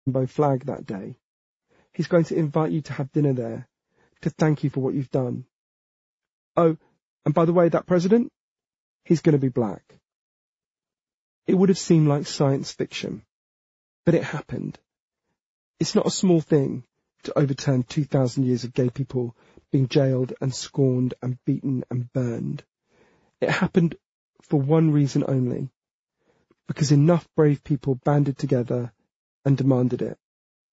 rainbow flag that day. He's going to invite you to have dinner there, to thank you for what you've done. Oh, and by the way, that president, he's going to be black. It would have seemed like science fiction, but it happened. It's not a small thing to overturn 2,000 years of gay people being jailed and scorned and beaten and burned. It happened for one reason only, because enough brave people banded together and demanded it.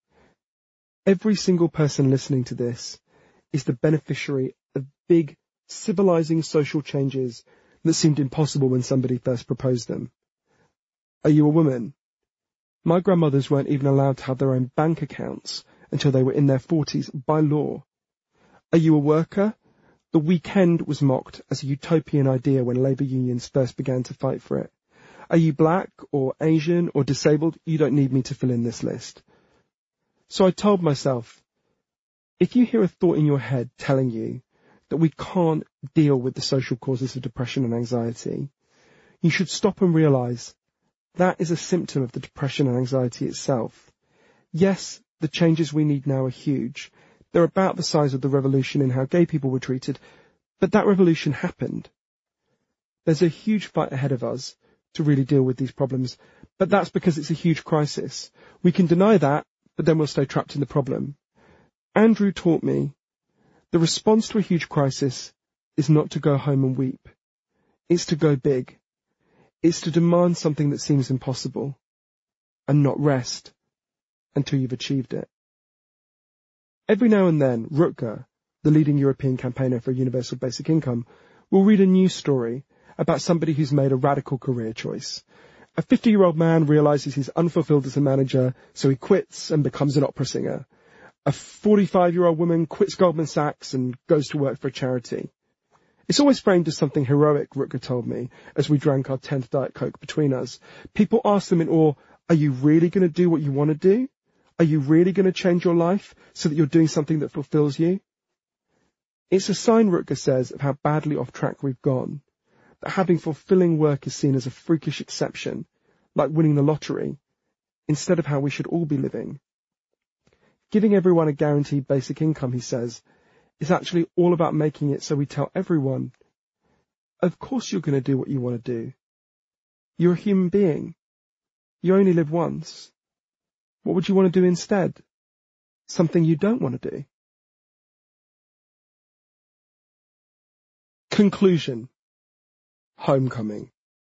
Every single person listening to this is the beneficiary of big, civilizing social changes that seemed impossible when somebody first proposed them. Are you a woman? My grandmothers weren't even allowed to have their own bank accounts until they were in their 40s by law. Are you a worker? The weekend was mocked as a utopian idea when labour unions first began to fight for it. Are you black or Asian or disabled? You don't need me to fill in this list. So I told myself, if you hear a thought in your head telling you that we can't deal with the social causes of depression and anxiety, you should stop and realise that is a symptom of the depression and anxiety itself. Yes, the changes we need now are huge. They're about the size of the revolution in how gay people were treated, but that revolution happened. There's a huge fight ahead of us to really deal with these problems, but that's because it's a huge crisis. We can deny that, but then we'll stay trapped in the problem. Andrew taught me the response to a huge crisis is not to go home and weep. It's to go big. It's to demand something that seems impossible and not rest until you've achieved it. Every now and then, Rutger, the leading European campaigner for a universal basic income, will read a news story about somebody who's made a radical career choice. A 50-year-old man realizes he's unfulfilled as a manager, so he quits and becomes an opera singer. A 45-year-old woman quits Goldman Sachs and goes to work for a charity. It's always framed as something heroic, Rutger told me, as we drank our 10th Diet Coke between us. People ask them in awe, are you really going to do what you want to do? Are you really going to change your life so that you're doing something that fulfills you? It's a sign, Rutger says, of how badly off track we've gone, that having fulfilling work is seen as a freakish exception, like winning the lottery, instead of how we should all be living. Giving everyone a guaranteed basic income, he says, is actually all about making it so we tell everyone, of course you're going to do what you want to do. You're a human being. You only live once. What would you want to do instead? Something you don't want to do. Conclusion. Homecoming.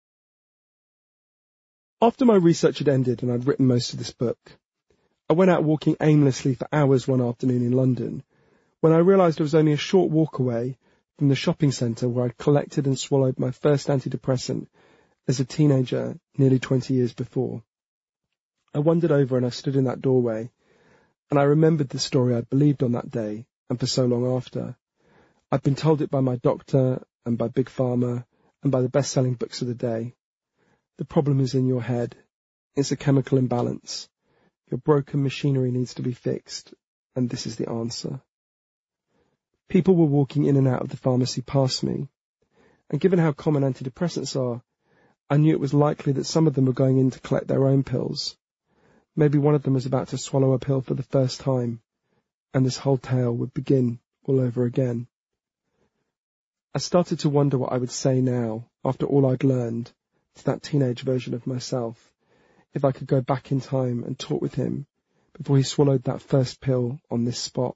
After my research had ended and I'd written most of this book, I went out walking aimlessly for hours one afternoon in London, when I realised I was only a short walk away from the shopping centre where I'd collected and swallowed my first antidepressant as a teenager nearly 20 years before. I wandered over and I stood in that doorway, and I remembered the story I'd believed on that day and for so long after. I'd been told it by my doctor and by Big Pharma and by the best-selling books of the day. The problem is in your head. It's a chemical imbalance. Your broken machinery needs to be fixed, and this is the answer. People were walking in and out of the pharmacy past me, and given how common antidepressants are, I knew it was likely that some of them were going in to collect their own pills. Maybe one of them was about to swallow a pill for the first time, and this whole tale would begin all over again. I started to wonder what I would say now, after all I'd learned, to that teenage version of myself, if I could go back in time and talk with him before he swallowed that first pill on this spot.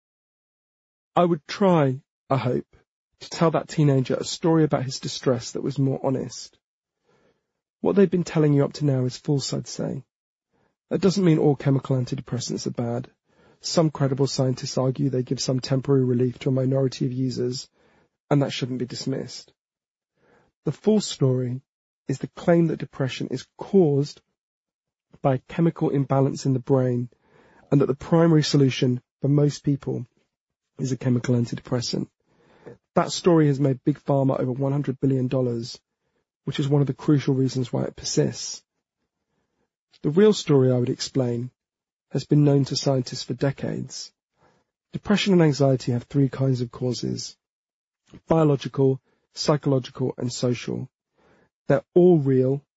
I would try, I hope, to tell that teenager a story about his distress that was more honest. What they've been telling you up to now is false, I'd say. That doesn't mean all chemical antidepressants are bad. Some credible scientists argue they give some temporary relief to a minority of users, and that shouldn't be dismissed. The false story is the claim that depression is caused by a chemical imbalance in the brain, and that the primary solution for most people is a chemical antidepressant. That story has made Big Pharma over $100 billion, which is one of the crucial reasons why it persists. The real story, I would explain, has been known to scientists for decades. Depression and anxiety have three kinds of causes: biological, psychological, and social. They're all real,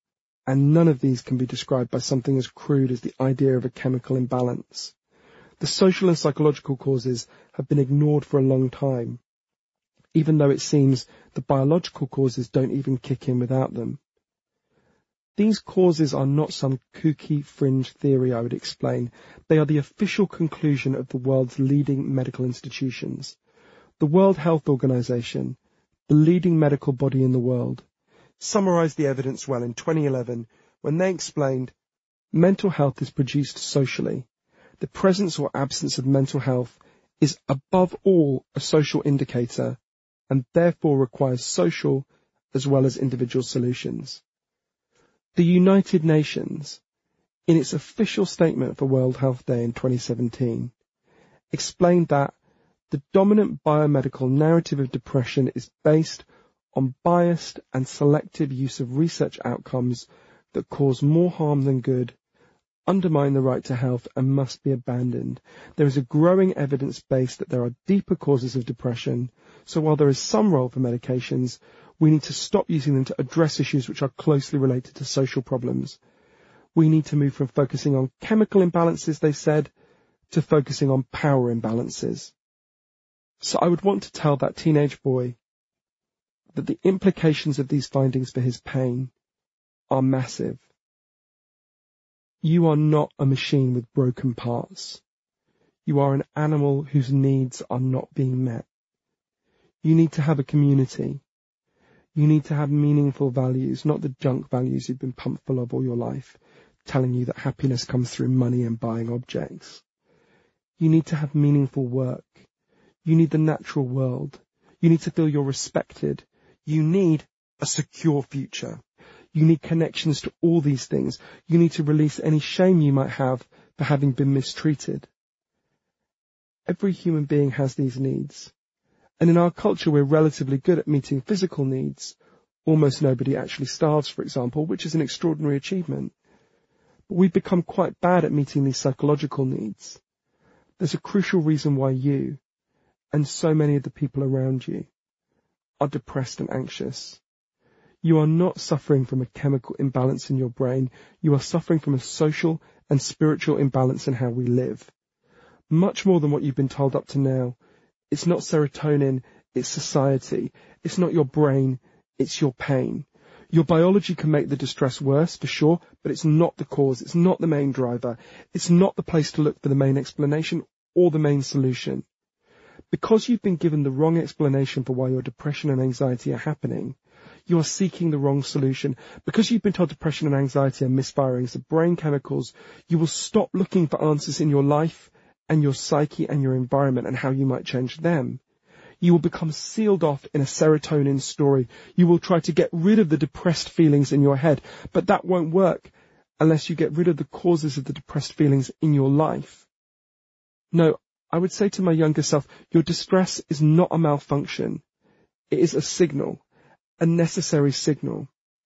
and none of these can be described by something as crude as the idea of a chemical imbalance. The social and psychological causes have been ignored for a long time, even though it seems the biological causes don't even kick in without them. These causes are not some kooky fringe theory, I would explain. They are the official conclusion of the world's leading medical institutions. The World Health Organization, the leading medical body in the world, summarized the evidence well in 2011 when they explained mental health is produced socially. The presence or absence of mental health is above all a social indicator and therefore requires social as well as individual solutions. The United Nations, in its official statement for World Health Day in 2017, explained that the dominant biomedical narrative of depression is based on biased and selective use of research outcomes that cause more harm than good, undermine the right to health, and must be abandoned. There is a growing evidence base that there are deeper causes of depression, so while there is some role for medications, we need to stop using them to address issues which are closely related to social problems. We need to move from focusing on chemical imbalances, they said, to focusing on power imbalances. So I would want to tell that teenage boy that the implications of these findings for his pain are massive. You are not a machine with broken parts. You are an animal whose needs are not being met. You need to have a community. You need to have meaningful values, not the junk values you've been pumped full of all your life, telling you that happiness comes through money and buying objects. You need to have meaningful work. You need the natural world. You need to feel you're respected. You need a secure future. You need connections to all these things. You need to release any shame you might have for having been mistreated. Every human being has these needs. And in our culture, we're relatively good at meeting physical needs. Almost nobody actually starves, for example, which is an extraordinary achievement. But we've become quite bad at meeting these psychological needs. There's a crucial reason why you, and so many of the people around you, are depressed and anxious. You are not suffering from a chemical imbalance in your brain. You are suffering from a social and spiritual imbalance in how we live. Much more than what you've been told up to now. It's not serotonin, it's society. It's not your brain, it's your pain. Your biology can make the distress worse, for sure, but it's not the cause, it's not the main driver. It's not the place to look for the main explanation or the main solution. Because you've been given the wrong explanation for why your depression and anxiety are happening, you are seeking the wrong solution. Because you've been told depression and anxiety are misfirings of brain chemicals, you will stop looking for answers in your life and your psyche and your environment and how you might change them. You will become sealed off in a serotonin story. You will try to get rid of the depressed feelings in your head, but that won't work unless you get rid of the causes of the depressed feelings in your life. No, I would say to my younger self, your distress is not a malfunction. It is a signal, a necessary signal.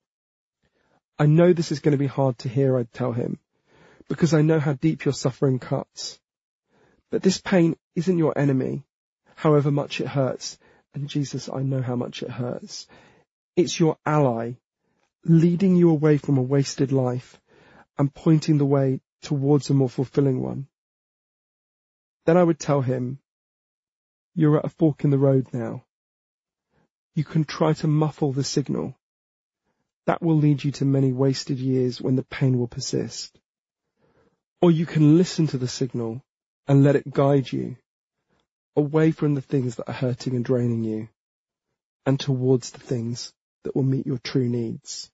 I know this is going to be hard to hear, I'd tell him, because I know how deep your suffering cuts. But this pain isn't your enemy, however much it hurts. And Jesus, I know how much it hurts. It's your ally, leading you away from a wasted life and pointing the way towards a more fulfilling one. Then I would tell him, you're at a fork in the road now. You can try to muffle the signal. That will lead you to many wasted years when the pain will persist. Or you can listen to the signal and let it guide you away from the things that are hurting and draining you and towards the things that will meet your true needs.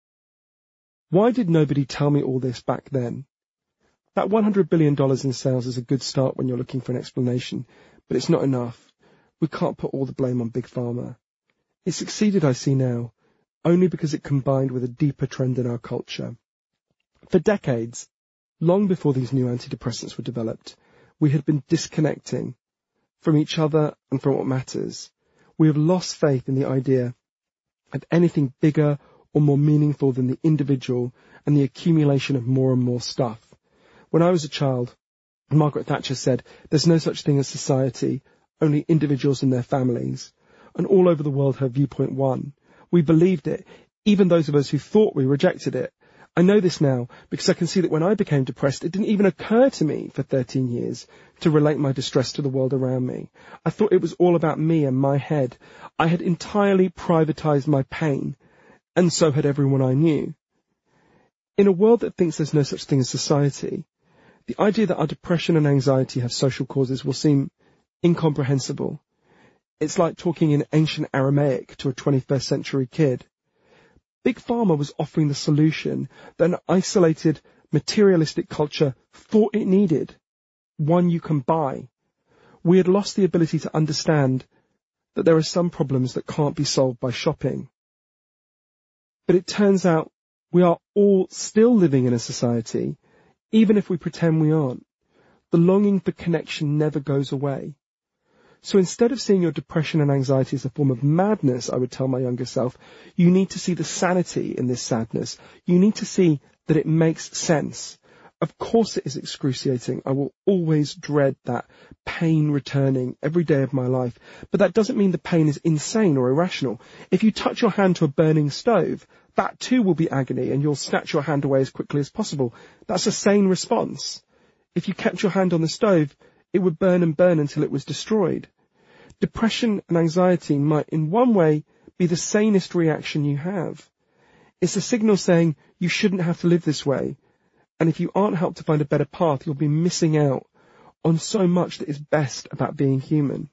Why did nobody tell me all this back then? That $100 billion in sales is a good start when you're looking for an explanation, but it's not enough. We can't put all the blame on Big Pharma. It succeeded, I see now, only because it combined with a deeper trend in our culture. For decades, long before these new antidepressants were developed, we had been disconnecting from each other and from what matters. We have lost faith in the idea of anything bigger or more meaningful than the individual and the accumulation of more and more stuff. When I was a child, Margaret Thatcher said, there's no such thing as society, only individuals and their families. And all over the world her viewpoint won. We believed it, even those of us who thought we rejected it. I know this now because I can see that when I became depressed, it didn't even occur to me for 13 years to relate my distress to the world around me. I thought it was all about me and my head. I had entirely privatized my pain, and so had everyone I knew. In a world that thinks there's no such thing as society, the idea that our depression and anxiety have social causes will seem incomprehensible. It's like talking in ancient Aramaic to a 21st century kid. Big Pharma was offering the solution that an isolated, materialistic culture thought it needed, one you can buy. We had lost the ability to understand that there are some problems that can't be solved by shopping. But it turns out we are all still living in a society, even if we pretend we aren't. The longing for connection never goes away. So instead of seeing your depression and anxiety as a form of madness, I would tell my younger self, you need to see the sanity in this sadness. You need to see that it makes sense. Of course it is excruciating. I will always dread that pain returning every day of my life. But that doesn't mean the pain is insane or irrational. If you touch your hand to a burning stove, that too will be agony and you'll snatch your hand away as quickly as possible. That's a sane response. If you kept your hand on the stove, it would burn and burn until it was destroyed. Depression and anxiety might in one way be the sanest reaction you have. It's a signal saying you shouldn't have to live this way. And if you aren't helped to find a better path, you'll be missing out on so much that is best about being human.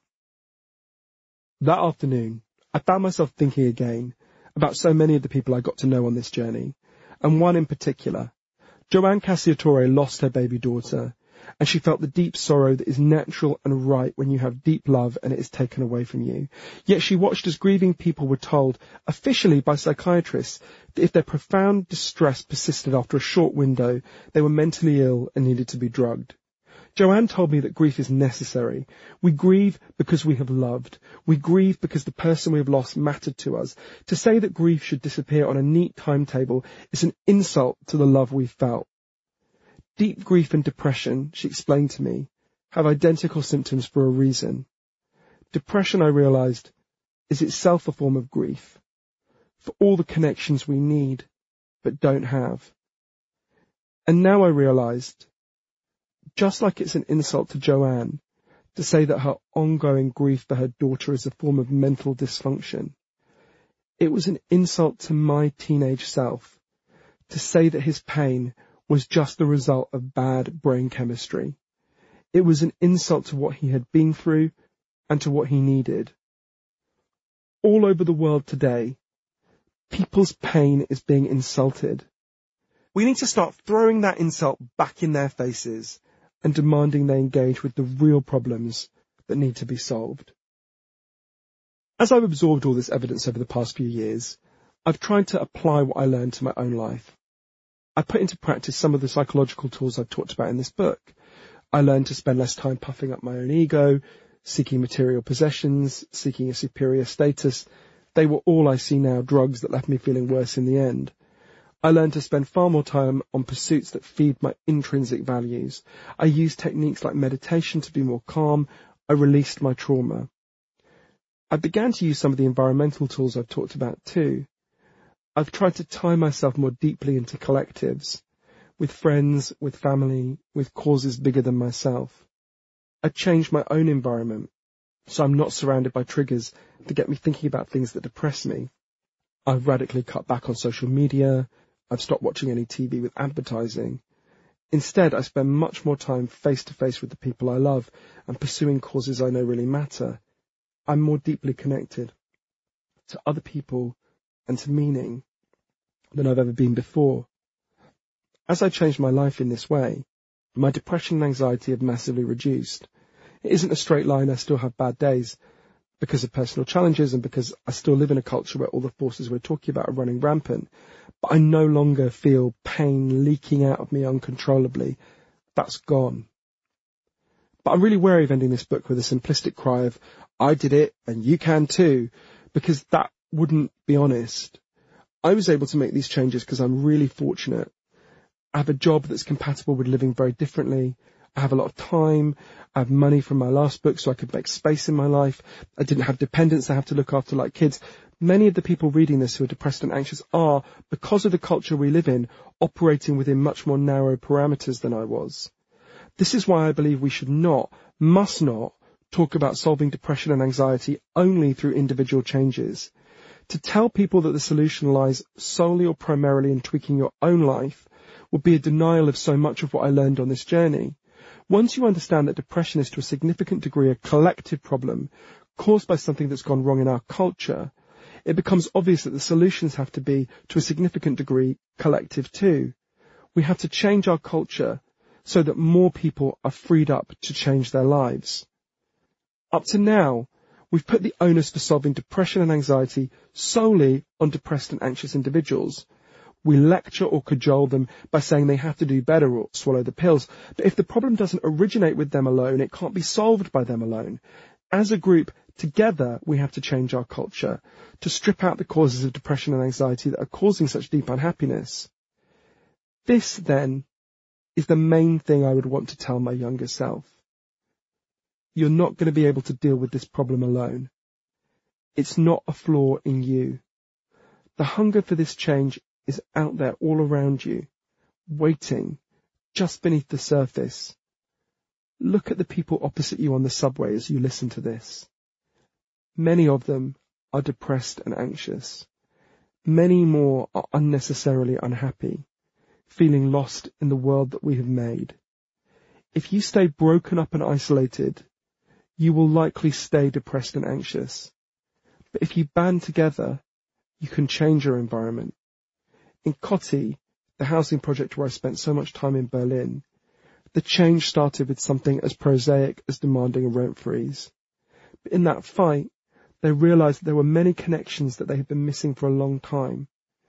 That afternoon, I found myself thinking again about so many of the people I got to know on this journey, and one in particular. Joanne Cacciatore lost her baby daughter, and she felt the deep sorrow that is natural and right when you have deep love and it is taken away from you. Yet she watched as grieving people were told, officially by psychiatrists, that if their profound distress persisted after a short window, they were mentally ill and needed to be drugged. Joanne told me that grief is necessary. We grieve because we have loved. We grieve because the person we have lost mattered to us. To say that grief should disappear on a neat timetable is an insult to the love we felt. Deep grief and depression, she explained to me, have identical symptoms for a reason. Depression, I realized, is itself a form of grief, for all the connections we need, but don't have. And now I realized, just like it's an insult to Joanne to say that her ongoing grief for her daughter is a form of mental dysfunction, it was an insult to my teenage self to say that his pain was just the result of bad brain chemistry. It was an insult to what he had been through and to what he needed. All over the world today, people's pain is being insulted. We need to start throwing that insult back in their faces and demanding they engage with the real problems that need to be solved. As I've absorbed all this evidence over the past few years, I've tried to apply what I learned to my own life. I put into practice some of the psychological tools I've talked about in this book. I learned to spend less time puffing up my own ego, seeking material possessions, seeking a superior status. They were all I see now drugs that left me feeling worse in the end. I learned to spend far more time on pursuits that feed my intrinsic values. I used techniques like meditation to be more calm. I released my trauma. I began to use some of the environmental tools I've talked about too. I've tried to tie myself more deeply into collectives, with friends, with family, with causes bigger than myself. I changed my own environment, so I'm not surrounded by triggers that get me thinking about things that depress me. I've radically cut back on social media. I've stopped watching any TV with advertising. Instead, I spend much more time face-to-face with the people I love and pursuing causes I know really matter. I'm more deeply connected to other people and to meaning than I've ever been before. As I changed my life in this way, my depression and anxiety have massively reduced. It isn't a straight line. I still have bad days because of personal challenges and because I still live in a culture where all the forces we're talking about are running rampant. But I no longer feel pain leaking out of me uncontrollably. That's gone. But I'm really wary of ending this book with a simplistic cry of, I did it and you can too, because that wouldn't be honest. I was able to make these changes because I'm really fortunate. I have a job that's compatible with living very differently. I I have a lot of time. I have money from my last book, so I could make space in my life. I didn't have dependents I have to look after like kids. Many of the people reading this who are depressed and anxious are, because of the culture we live in, operating within much more narrow parameters than I was. This is why I believe we should not, must not, talk about solving depression and anxiety only through individual changes. To tell people that the solution lies solely or primarily in tweaking your own life would be a denial of so much of what I learned on this journey. Once you understand that depression is to a significant degree a collective problem caused by something that's gone wrong in our culture, it becomes obvious that the solutions have to be, to a significant degree, collective too. We have to change our culture so that more people are freed up to change their lives. Up to now, we've put the onus for solving depression and anxiety solely on depressed and anxious individuals. We lecture or cajole them by saying they have to do better or swallow the pills. But if the problem doesn't originate with them alone, it can't be solved by them alone. As a group, together, we have to change our culture to strip out the causes of depression and anxiety that are causing such deep unhappiness. This, then, is the main thing I would want to tell my younger self. You're not going to be able to deal with this problem alone. It's not a flaw in you. The hunger for this change is out there all around you, waiting, just beneath the surface. Look at the people opposite you on the subway as you listen to this. Many of them are depressed and anxious. Many more are unnecessarily unhappy, feeling lost in the world that we have made. If you stay broken up and isolated, you will likely stay depressed and anxious. But if you band together, you can change your environment. In Coty, the housing project where I spent so much time in Berlin, the change started with something as prosaic as demanding a rent freeze. But in that fight, they realized that there were many connections that they had been missing for a long time.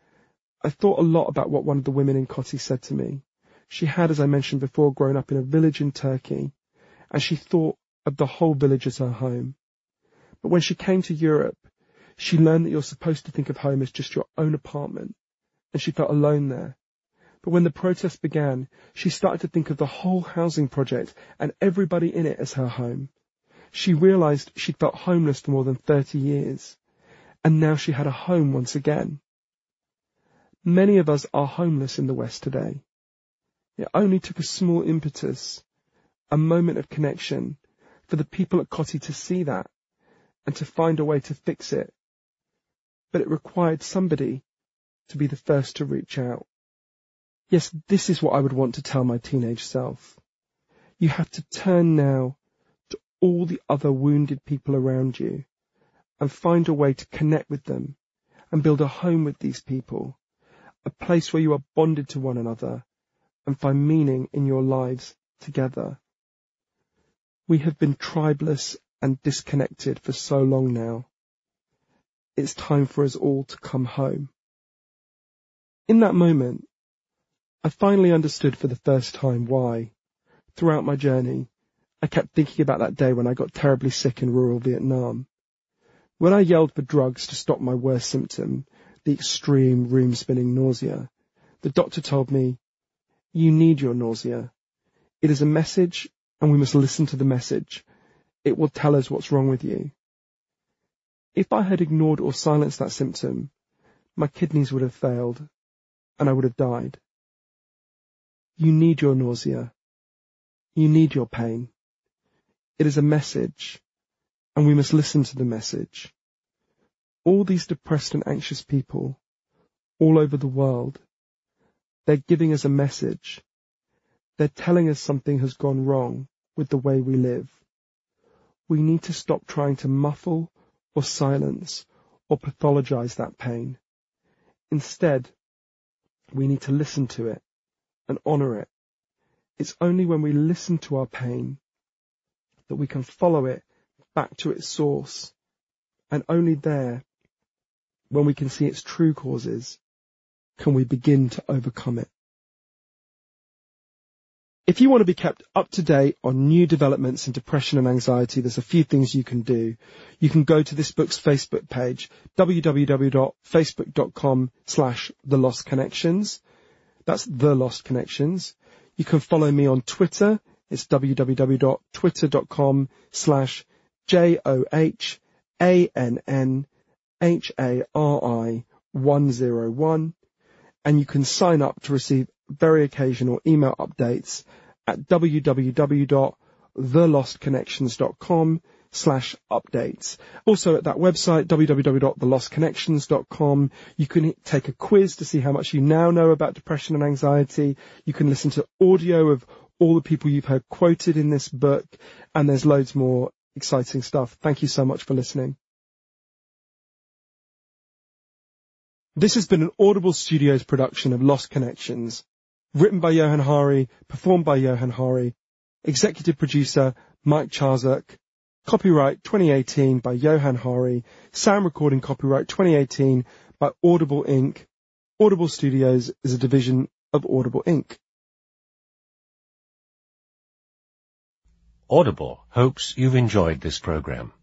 I thought a lot about what one of the women in Coty said to me. She had, as I mentioned before, grown up in a village in Turkey, and she thought of the whole village as her home. But when she came to Europe, she learned that you're supposed to think of home as just your own apartment, and she felt alone there. But when the protests began, she started to think of the whole housing project and everybody in it as her home. She realized she'd felt homeless for more than 30 years, and now she had a home once again. Many of us are homeless in the West today. It only took a small impetus, a moment of connection, for the people at Coty to see that and to find a way to fix it. But it required somebody to be the first to reach out. Yes, this is what I would want to tell my teenage self. You have to turn now to all the other wounded people around you and find a way to connect with them and build a home with these people, a place where you are bonded to one another and find meaning in your lives together. We have been tribeless and disconnected for so long now. It's time for us all to come home. In that moment, I finally understood for the first time why, throughout my journey, I kept thinking about that day when I got terribly sick in rural Vietnam. When I yelled for drugs to stop my worst symptom, the extreme room-spinning nausea, the doctor told me, "You need your nausea. It is a message, and we must listen to the message. It will tell us what's wrong with you." If I had ignored or silenced that symptom, my kidneys would have failed, and I would have died. You need your nausea. You need your pain. It is a message, and we must listen to the message. All these depressed and anxious people, all over the world, they're giving us a message. They're telling us something has gone wrong with the way we live. We need to stop trying to muffle or silence or pathologize that pain. Instead, we need to listen to it and honor it. It's only when we listen to our pain that we can follow it back to its source, and only there, when we can see its true causes, can we begin to overcome it. If you want to be kept up to date on new developments in depression and anxiety, there's a few things you can do. You can go to this book's Facebook page, www.facebook.com/thelostconnections. That's The Lost Connections. You can follow me on Twitter, It's www.twitter.com/JOHANNHARI101. And you can sign up to receive very occasional email updates at www.thelostconnections.com/updates. Also at that website, www.thelostconnections.com, you can take a quiz to see how much you now know about depression and anxiety. You can listen to audio of all the people you've heard quoted in this book, and there's loads more exciting stuff. Thank you so much for listening. This has been an Audible Studios production of Lost Connections. Written by Johann Hari, performed by Johann Hari. Executive producer, Mike Charzuk. Copyright 2018 by Johann Hari. Sound recording copyright 2018 by Audible Inc. Audible Studios is a division of Audible Inc. Audible hopes you've enjoyed this program.